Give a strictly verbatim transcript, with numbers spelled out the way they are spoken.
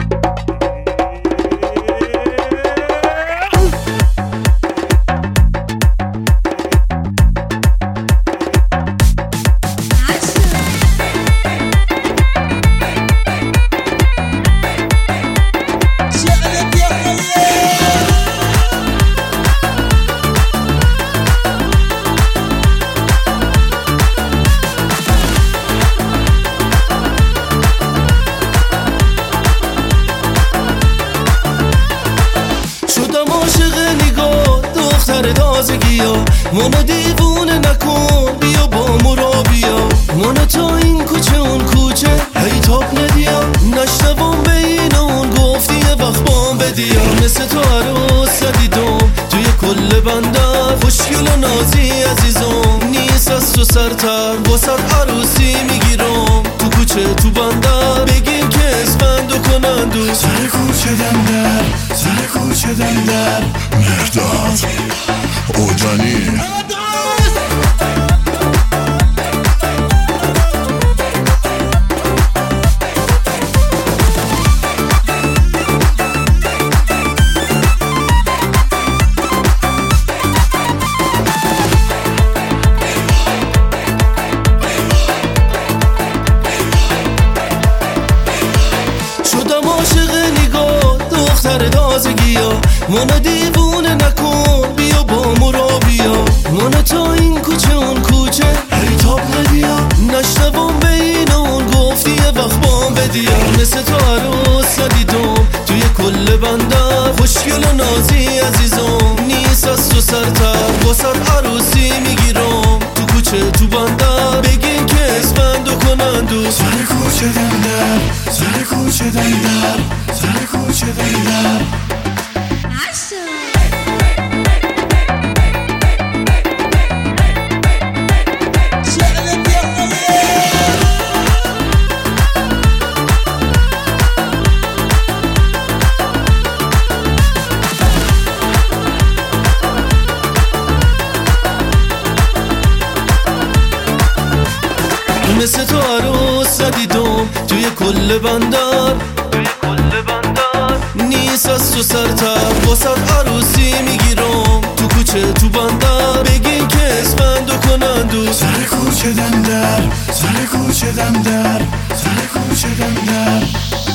منو دیوونه نکن، بیا با مرا بیا. منو تا این کوچه اون کوچه هی تاب ندیا. نشنوم بین اون گفتی یه وقت بام بدیا. مثل تو عروس ندیدم توی کل بندر، خوشگل و نازی عزیزم نیست از تو سرتر. واسد عروسی میگیرم تو کوچه تو بندر، بگین که اسفندو کنندو سر کوچه دندر، سر کوچه دندر مرداد اوجانی. شدم عاشق نگاه دختر تازگیا. منو دیوونه نکن، بیا با مرا بیا. منو تا این کوچه اون کوچه هی تاب ندیا. نشنوم بین اون گفتی یه وقت بام بدیا. مثل تو عروس ندیدم توی کل بندر، خوشگل و نازی عزیزم نیست از تو سرتر. واسد عروسی میگیرم تو کوچه تو بندر، بگین که اسفندو کنندو سر کوچه دندر، سر کوچه دندر، سر کوچه دندر. مثل تو عروس ندیدم توی کل بندر، نیست از تو سرتر. واسد عروسی میگیرم تو کوچه تو بندر، بگین که اسفندو کنندو سر کوچه دندر، سر کوچه دندر، سر کوچه دندر.